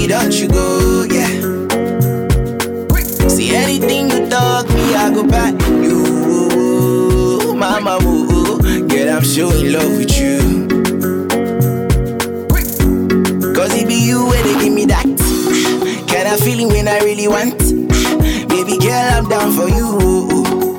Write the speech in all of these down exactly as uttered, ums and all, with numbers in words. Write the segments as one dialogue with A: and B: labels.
A: baby, don't you go, yeah. See anything you talk me, I go back you, mama, woo. Girl, I'm so in love with you. Cause it be you where they give me that kind of feeling when I really want. Baby girl, I'm down for you.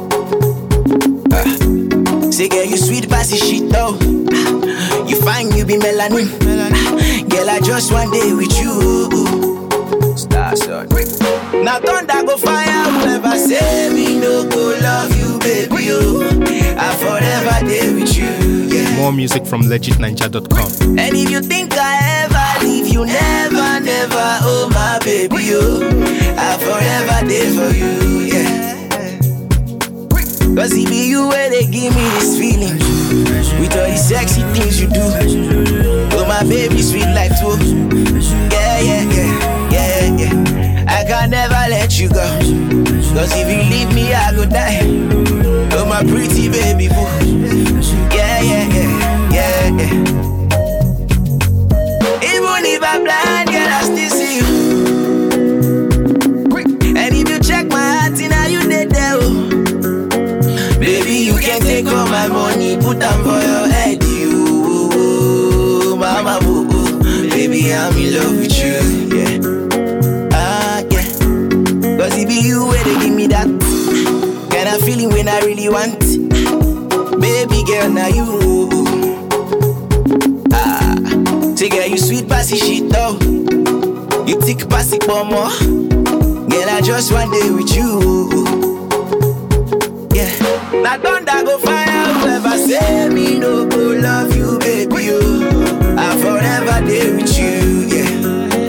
A: uh, Say girl, you sweet passy shit though. You fine, you be melanin. Girl, I just one day with you. Star son. Now thunder go fire, whoever say me no go love you, baby, you. I forever there with you, yeah.
B: More music from legit ninja dot com.
A: And if you think I ever leave you, never, never, oh my baby, you. I forever there for you, yeah. Cause it be you where they give me this feeling, with all the sexy things you do. Oh my baby, sweet life too. Yeah, yeah, yeah, yeah, yeah. I can never let you go. Cause if you leave me, I go die. Oh my pretty baby boo. Yeah, yeah, yeah, yeah, yeah. Even if I'm blind, girl, I still see you. And if you check my heart, now you dead there. Baby, you can take all my money, put them for your head, you, mama, boo, boo. Baby, I'm in love with you, yeah. Ah, yeah. Cause it be you where they give me that kind of feeling when I really want. Baby girl, now you. Ah, say girl, you sweet passy shit though. You thick passy for more. Girl, I just one day with you. Yeah. Now thunder go fire, whoever say me no go love you, baby, you. I forever there with you, yeah.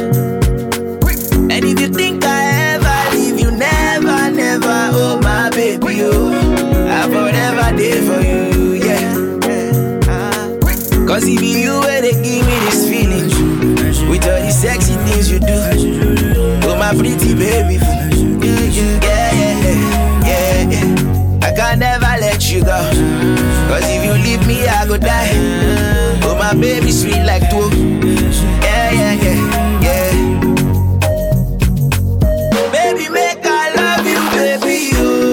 A: And if you think I ever leave you, never, never, oh my baby, you. I forever there for you, yeah. Cause it be you where they give me this feeling, with all the sexy things you do. Oh my pretty baby, yeah, yeah, yeah, yeah, yeah. I can never let you go. Cause if you leave me, I go die. Oh my baby, sweet like two. Yeah, yeah, yeah, yeah. Baby, make I love you, baby,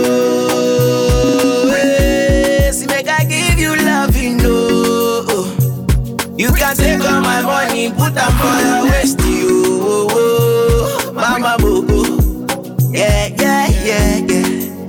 A: oh. Yes, make I give you love, you know. You can take all my money, put them for your waist, you, oh, oh. Mama, boo, boo. Yeah, yeah, yeah, yeah.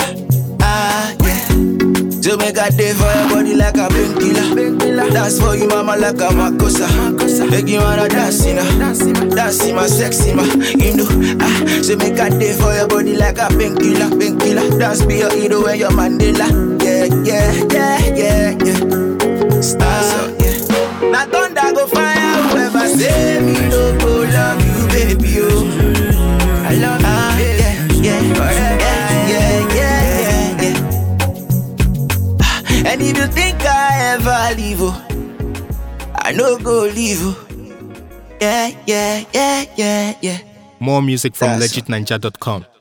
A: So make a day for your body like a painkiller. Dance for you, mama, like a makosa. Make you wanna dance, you know. Dance in my sexy, ma, you know. Ah, so make a day for your body like a painkiller, painkiller. Dance be your hero when you're Mandela. Yeah, yeah, yeah, yeah, yeah. Star, so, yeah. Now thunder go fire, whoever say me no go love you, baby, you. I love you, ah, yeah, yeah, yeah, yeah, yeah, yeah, yeah. And if you think I ever leave, oh, I no go leave, oh. Yeah, yeah, yeah, yeah, yeah.
B: More music from
A: That's
B: legit ninja dot com.